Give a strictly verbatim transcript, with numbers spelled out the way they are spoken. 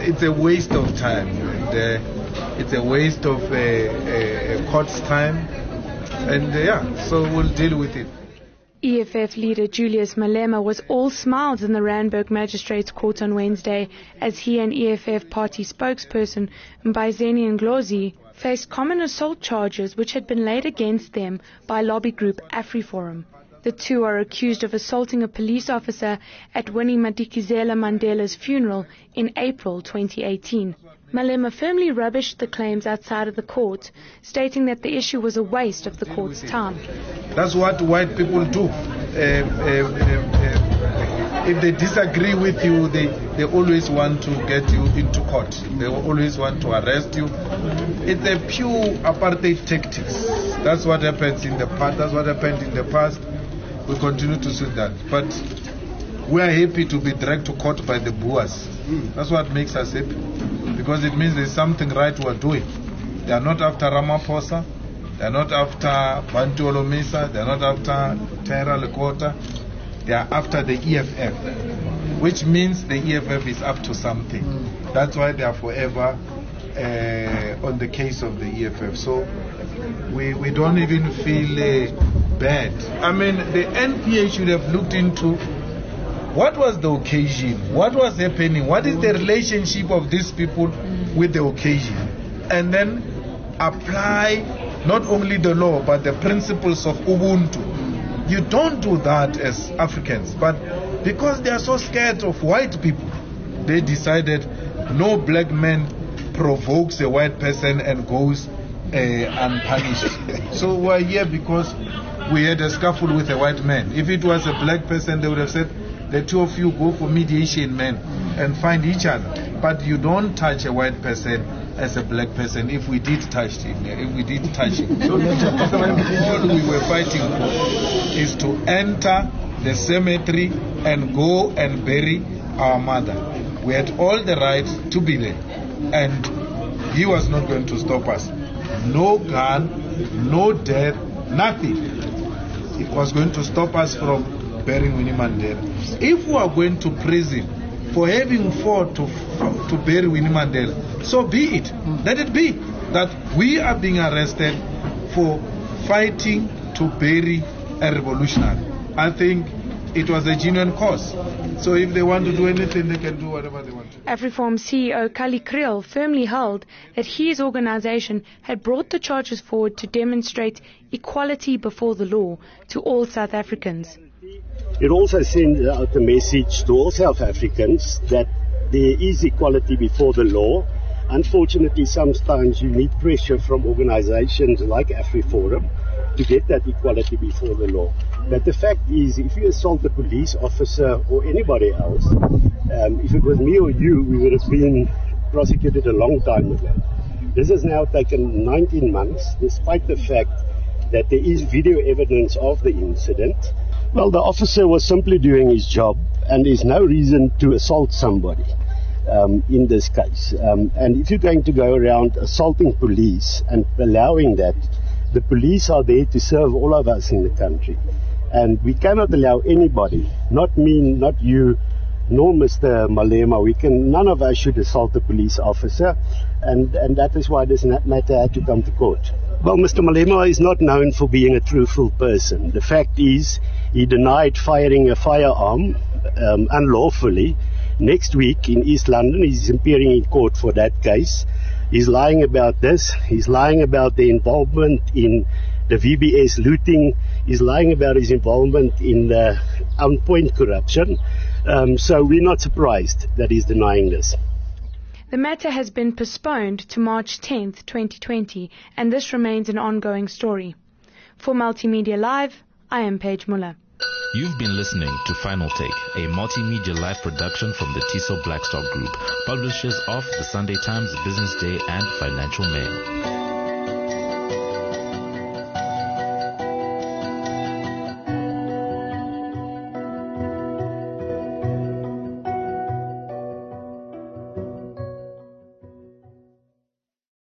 it's a waste of time. And, uh, it's a waste of uh, uh, court's time. And uh, yeah, so we'll deal with it. E F F leader Julius Malema was all smiles in the Randburg Magistrates Court on Wednesday as he and E F F party spokesperson Mbaizeni Ndlozi faced common assault charges which had been laid against them by lobby group AfriForum. The two are accused of assaulting a police officer at Winnie Madikizela Mandela's funeral in April twenty eighteen. Malema firmly rubbished the claims outside of the court, stating that the issue was a waste of the court's time. That's what white people do. Uh, uh, uh, if they disagree with you, they, they always want to get you into court. They always want to arrest you. It's a pure apartheid tactics. That's what happens in the past. That's what happened in the past. We continue to see that. But we are happy to be dragged to court by the Boers. That's what makes us happy. Because it means there's something right we are doing. They are not after Ramaphosa. They are not after Bantu Olomisa. They are not after Tyra Lekota. They are after the E F F. Which means the E F F is up to something. That's why they are forever uh, on the case of the E F F. So we, we don't even feel uh, bad. I mean, the N P A should have looked into what was the occasion, what was happening, what is the relationship of these people with the occasion, and then apply not only the law but the principles of Ubuntu. You don't do that as Africans, but because they are so scared of white people, they decided no black man provokes a white person and goes uh, unpunished. So we're here because we had a scuffle with a white man. If it was a black person, they would have said, the two of you go for mediation, man, and find each other. But you don't touch a white person as a black person. If we did touch him, if we did touch him. So all we were fighting for is to enter the cemetery and go and bury our mother. We had all the right to be there. And he was not going to stop us. No gun, no death, nothing. It was going to stop us from burying Winnie Mandela. If we are going to prison for having fought to, to bury Winnie Mandela, so be it. Let it be that we are being arrested for fighting to bury a revolutionary. I think it was a genuine cause. So if they want to do anything, they can do whatever they want to. AfriForum C E O Kali Kriel firmly held that his organization had brought the charges forward to demonstrate equality before the law to all South Africans. It also sends out a message to all South Africans that there is equality before the law. Unfortunately, sometimes you need pressure from organizations like AfriForum to get that equality before the law. But the fact is, if you assault a police officer or anybody else, um, if it was me or you, we would have been prosecuted a long time ago. This has now taken nineteen months, despite the fact that there is video evidence of the incident. Well, the officer was simply doing his job, and there's no reason to assault somebody um, in this case. Um, and if you're going to go around assaulting police and allowing that, the police are there to serve all of us in the country. And we cannot allow anybody, not me, not you, nor Mister Malema, we can, none of us should assault a police officer, and, and that is why this matter had to come to court. Well, Mister Malema is not known for being a truthful person. The fact is, he denied firing a firearm um, unlawfully. Next week in East London, he's appearing in court for that case. He's lying about this. He's lying about the involvement in the V B S looting. He's lying about his involvement in the on-point corruption. Um, so we're not surprised that he's denying this. The matter has been postponed to March tenth, twenty twenty, and this remains an ongoing story. For Multimedia Live, I am Paige Muller. You've been listening to Final Take, a multimedia live production from the Tiso Blackstock Group, publishers of the Sunday Times, Business Day, and Financial Mail.